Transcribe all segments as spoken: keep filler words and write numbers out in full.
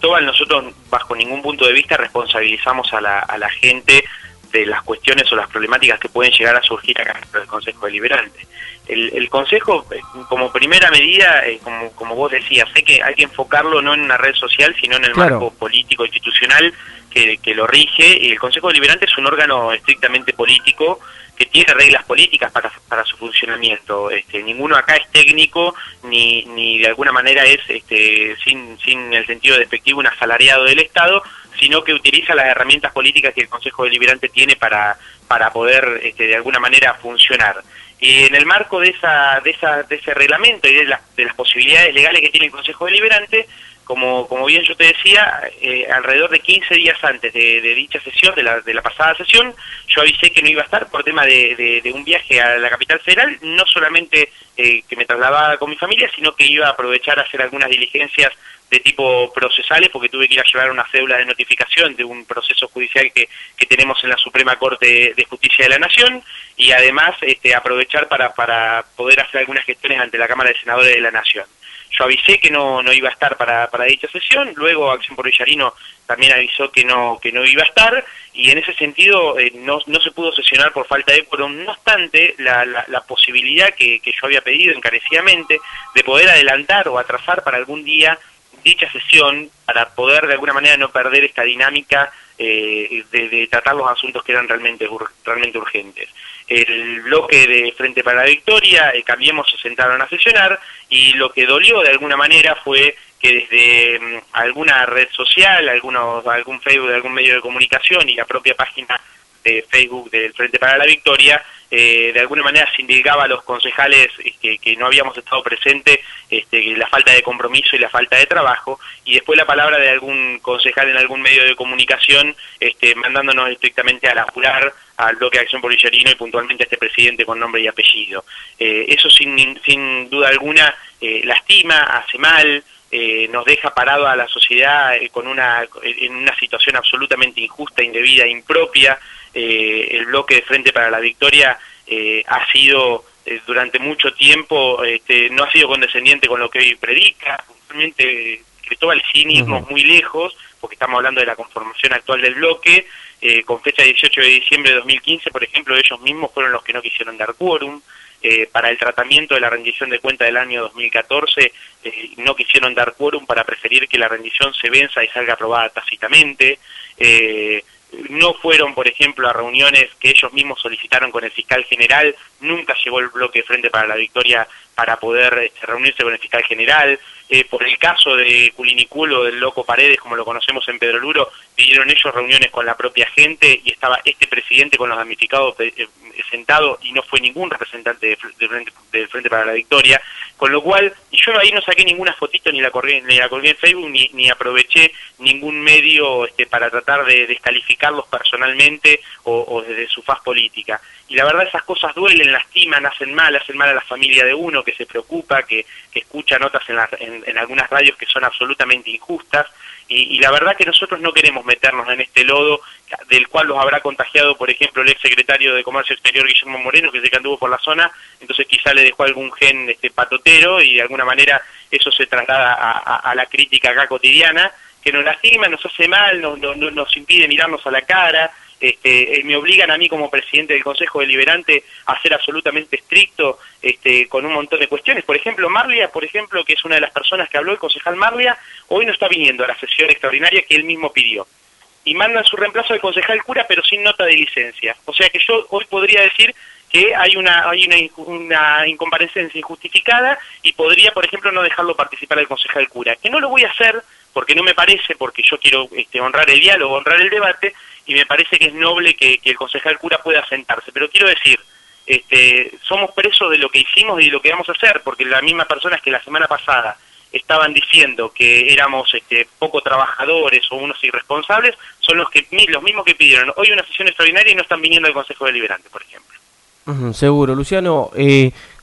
Cristóbal, nosotros bajo ningún punto de vista responsabilizamos a la, a la gente de las cuestiones o las problemáticas que pueden llegar a surgir acá dentro del Consejo Deliberante. El, el Consejo, como primera medida, eh, como, como vos decías, hay que, hay que enfocarlo no en una red social, sino en el Claro. marco político institucional que, que lo rige, y el Consejo Deliberante es un órgano estrictamente político que tiene reglas políticas para, para su funcionamiento. Este, ninguno acá es técnico, ni, ni de alguna manera es, este, sin, sin el sentido despectivo, un asalariado del Estado, sino que utiliza las herramientas políticas que el Consejo Deliberante tiene para, para poder, este, de alguna manera, funcionar. Y en el marco de esa, de esa, de ese reglamento y de, la, de las posibilidades legales que tiene el Consejo Deliberante, como, como bien yo te decía, eh, alrededor de quince días antes de, de dicha sesión, de la, de la pasada sesión, yo avisé que no iba a estar por tema de, de, de un viaje a la capital federal, no solamente eh, que me trasladaba con mi familia, sino que iba a aprovechar a hacer algunas diligencias de tipo procesales, porque tuve que ir a llevar una cédula de notificación de un proceso judicial que, que tenemos en la Suprema Corte de Justicia de la Nación, y además este, aprovechar para, para poder hacer algunas gestiones ante la Cámara de Senadores de la Nación. Yo avisé que no, no iba a estar para, para dicha sesión, luego Acción por Villarino también avisó que no, que no iba a estar, y en ese sentido eh, no, no se pudo sesionar por falta de quórum. No obstante, la, la, la posibilidad que, que yo había pedido encarecidamente de poder adelantar o atrasar para algún día dicha sesión, para poder de alguna manera no perder esta dinámica eh, de, de tratar los asuntos que eran realmente, ur, realmente urgentes. El bloque de Frente para la Victoria, eh, Cambiemos, se sentaron a sesionar, y lo que dolió de alguna manera fue que desde um, alguna red social, algunos, algún Facebook de algún medio de comunicación y la propia página de Facebook del Frente para la Victoria, eh, de alguna manera se indicaba a los concejales que, que no habíamos estado presentes, este, la falta de compromiso y la falta de trabajo, y después la palabra de algún concejal en algún medio de comunicación este, mandándonos estrictamente a laburar al bloque de Acción por Villarino y puntualmente a este presidente con nombre y apellido. Eh, eso sin, sin duda alguna eh, lastima, hace mal, eh, nos deja parado a la sociedad eh, con una, en una situación absolutamente injusta, indebida, impropia. Eh, el bloque de Frente para la Victoria eh, ha sido eh, durante mucho tiempo, este, no ha sido condescendiente con lo que hoy predica. Realmente Cristóbal, sin irnos uh-huh. muy lejos, porque estamos hablando de la conformación actual del bloque, eh, con fecha dieciocho de diciembre de dos mil quince, por ejemplo, ellos mismos fueron los que no quisieron dar quórum. Eh, para el tratamiento de la rendición de cuenta del año dos mil catorce, eh, no quisieron dar quórum para preferir que la rendición se venza y salga aprobada tácitamente. Eh, no fueron, por ejemplo, a reuniones que ellos mismos solicitaron con el fiscal general, nunca llegó el bloque Frente para la Victoria para poder este, reunirse con el fiscal general. Eh, por el caso de Culiniculo, del Loco Paredes, como lo conocemos en Pedro Luro, pidieron ellos reuniones con la propia gente y estaba este presidente con los damnificados eh, sentado y no fue ningún representante de, de, Frente, de Frente para la Victoria, con lo cual, y yo ahí no saqué ninguna fotito ni la colgué, ni la colgué en Facebook, ni, ni aproveché ningún medio este, para tratar de descalificarlos personalmente o, o desde su faz política. Y la verdad esas cosas duelen, lastiman, hacen mal, hacen mal a la familia de uno que se preocupa, que, que escucha notas en, la, en, en algunas radios que son absolutamente injustas, y, y la verdad que nosotros no queremos meternos en este lodo del cual los habrá contagiado, por ejemplo, el ex secretario de Comercio Exterior, Guillermo Moreno, que se que anduvo por la zona, entonces quizá le dejó algún gen este, patotero, y de alguna manera eso se traslada a, a, a la crítica acá cotidiana, que nos lastima, nos hace mal, no, no, no, nos impide mirarnos a la cara. Este, eh, me obligan a mí como presidente del Consejo Deliberante a ser absolutamente estricto este, con un montón de cuestiones. Por ejemplo, Marlia, por ejemplo, que es una de las personas que habló, el concejal Marlia, hoy no está viniendo a la sesión extraordinaria que él mismo pidió. Y mandan su reemplazo al concejal Cura, pero sin nota de licencia. O sea que yo hoy podría decir que hay una hay una, una incomparecencia injustificada y podría, por ejemplo, no dejarlo participar al concejal Cura. Que no lo voy a hacer porque no me parece, porque yo quiero este, honrar el diálogo, honrar el debate, y me parece que es noble que, que el concejal Cura pueda sentarse. Pero quiero decir, este, somos presos de lo que hicimos y de lo que vamos a hacer, porque las mismas personas que la semana pasada estaban diciendo que éramos este, poco trabajadores o unos irresponsables, son los que los mismos que pidieron hoy una sesión extraordinaria y no están viniendo al Consejo Deliberante, por ejemplo. Uh-huh, seguro, Luciano. Eh,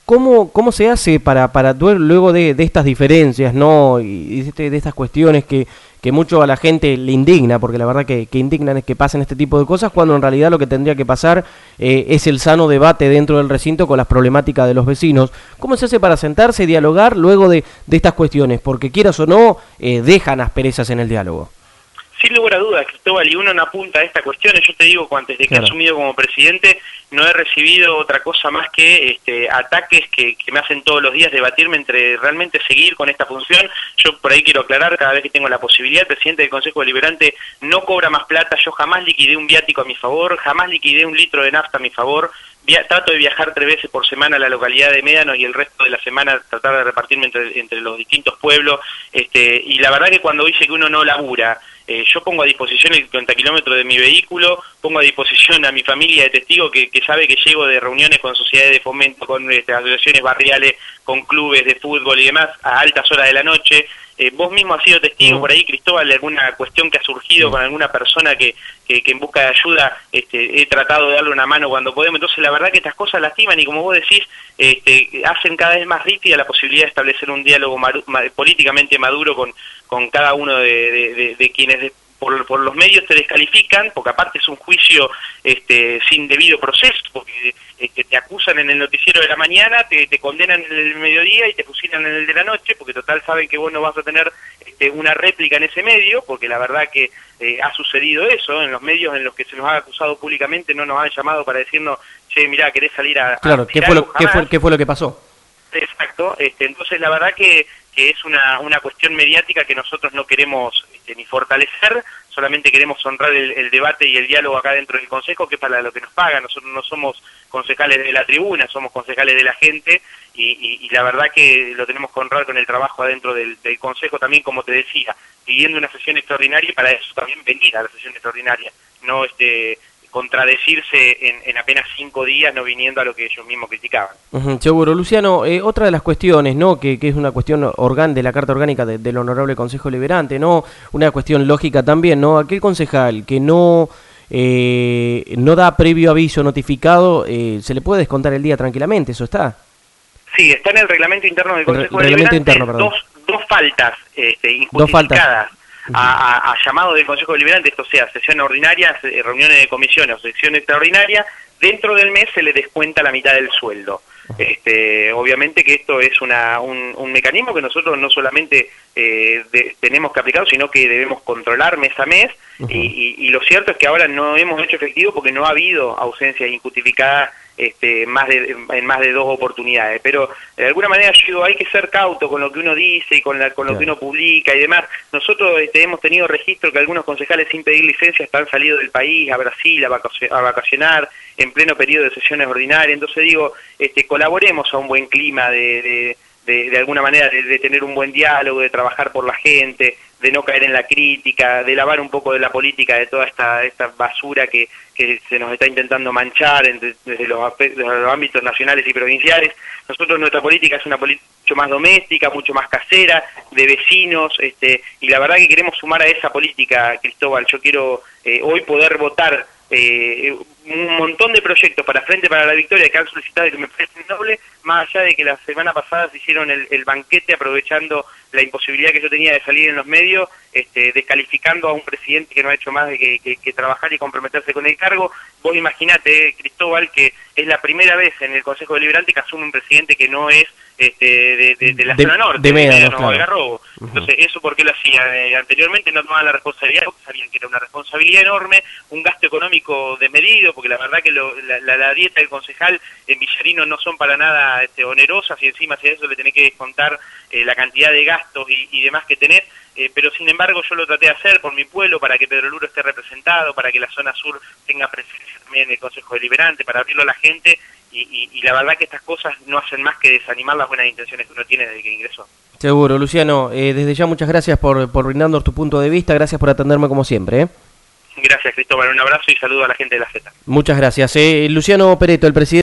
¿Cómo, cómo se hace para, para luego de, de estas diferencias, ¿no? Y de, este, de estas cuestiones que, que mucho a la gente le indigna, porque la verdad que, que indignan es que pasen este tipo de cosas, cuando en realidad lo que tendría que pasar eh, es el sano debate dentro del recinto con las problemáticas de los vecinos? ¿Cómo se hace para sentarse y dialogar luego de, de estas cuestiones? Porque quieras o no, eh, dejan asperezas en el diálogo. Sin lugar a dudas, Cristóbal, y uno no apunta a esta cuestión. Yo te digo, antes de que claro. he asumido como presidente, no he recibido otra cosa más que este, ataques que, que me hacen todos los días debatirme entre realmente seguir con esta función. Yo por ahí quiero aclarar, cada vez que tengo la posibilidad, el presidente del Consejo Deliberante no cobra más plata. Yo jamás liquidé un viático a mi favor, jamás liquidé un litro de nafta a mi favor. Via trato de viajar tres veces por semana a la localidad de Médanos y el resto de la semana tratar de repartirme entre, entre los distintos pueblos. Este, y la verdad que cuando dice que uno no labura, eh, yo pongo a disposición el cuarenta kilómetros de mi vehículo, pongo a disposición a mi familia de testigos que, que sabe que llego de reuniones con sociedades de fomento, con este, asociaciones barriales, con clubes de fútbol y demás, a altas horas de la noche. Eh, vos mismo has sido testigo uh-huh. por ahí, Cristóbal, de alguna cuestión que ha surgido uh-huh. con alguna persona que, que, que en busca de ayuda este, he tratado de darle una mano cuando podemos. Entonces la verdad que estas cosas lastiman y, como vos decís, este, hacen cada vez más rígida la posibilidad de establecer un diálogo maru ma políticamente maduro con, con cada uno de, de, de, de quienes de, por, por los medios te descalifican, porque aparte es un juicio este, sin debido proceso, porque este, te acusan en el noticiero de la mañana, te, te condenan en el mediodía y te fusilan en el de la noche, porque total saben que vos no vas a tener este, una réplica en ese medio, porque la verdad que eh, ha sucedido eso, en los medios en los que se nos ha acusado públicamente no nos han llamado para decirnos, che, mirá, ¿querés salir a... Claro, a ¿qué fue, lo, ¿qué, fue, ¿qué fue lo que pasó? Exacto, este, entonces la verdad que, que es una, una cuestión mediática que nosotros no queremos este, ni fortalecer, solamente queremos honrar el, el debate y el diálogo acá dentro del Consejo, que es para lo que nos pagan. Nosotros no somos concejales de la tribuna, somos concejales de la gente, y, y, y la verdad que lo tenemos que honrar con el trabajo adentro del, del Consejo también, como te decía, pidiendo una sesión extraordinaria, y para eso también venir a la sesión extraordinaria, no este contradecirse en, en apenas cinco días no viniendo a lo que ellos mismos criticaban. Uh-huh, seguro. Luciano, eh, otra de las cuestiones, ¿no? Que, que es una cuestión organ de la Carta Orgánica de, del Honorable Consejo Deliberante, ¿no? Una cuestión lógica también, ¿no? Aquel concejal que no eh, no da previo aviso notificado, eh, se le puede descontar el día tranquilamente, ¿eso está? Sí, está en el reglamento interno del Consejo el Deliberante, interno, dos, dos faltas este, injustificadas. A, a, a llamado del Consejo Deliberante, esto sea sesión ordinaria, reuniones de comisiones o sesión extraordinaria, dentro del mes se le descuenta la mitad del sueldo. Este, obviamente que esto es una, un, un mecanismo que nosotros no solamente eh, de, tenemos que aplicar, sino que debemos controlar mes a mes, uh-huh. y, y, y lo cierto es que ahora no hemos hecho efectivo porque no ha habido ausencia injustificada este, más de, en más de dos oportunidades, pero de alguna manera yo digo, hay que ser cauto con lo que uno dice y con, la, con lo claro. que uno publica y demás. Nosotros este, hemos tenido registro que algunos concejales sin pedir licencia han salido del país a Brasil a, vacac a vacacionar en pleno periodo de sesiones ordinarias. Entonces digo, este, colaboremos a un buen clima de, de, de, de alguna manera de, de tener un buen diálogo, de trabajar por la gente, de no caer en la crítica, de lavar un poco de la política, de toda esta, esta basura que, que se nos está intentando manchar entre, desde, los, desde los ámbitos nacionales y provinciales. Nosotros, nuestra política es una política mucho más doméstica, mucho más casera, de vecinos, este, y la verdad que queremos sumar a esa política, Cristóbal. Yo quiero eh, hoy poder votar eh, un montón de proyectos para Frente para la Victoria que han solicitado y que me parecen noble, más allá de que la semana pasada se hicieron el, el banquete aprovechando la imposibilidad que yo tenía de salir en los medios, este, descalificando a un presidente que no ha hecho más de que, que, que trabajar y comprometerse con el cargo. Vos imaginate, Cristóbal, que es la primera vez en el Consejo Deliberante que asume un presidente que no es este, de, de, de la de, zona norte, de Médanos, no, claro. Algarrobo. Uh-huh. Entonces, ¿eso por qué lo hacía? Eh, anteriormente no tomaban la responsabilidad, porque sabían que era una responsabilidad enorme, un gasto económico desmedido, porque la verdad que lo, la, la, la dieta del concejal en Villarino no son para nada este, onerosas, y encima si a eso le tenés que descontar eh, la cantidad de gastos y, y demás que tenés, eh, pero sin embargo yo lo traté de hacer por mi pueblo, para que Pedro Luro esté representado, para que la zona sur tenga presencia también en el Consejo Deliberante, para abrirlo a la gente, y, y, y la verdad que estas cosas no hacen más que desanimar las buenas intenciones que uno tiene desde que ingresó. Seguro, Luciano, eh, desde ya muchas gracias por, por brindarnos tu punto de vista, gracias por atenderme como siempre. ¿eh? Gracias, Cristóbal, un abrazo y saludo a la gente de la Z. Muchas gracias. Eh, Luciano Peretto, el presidente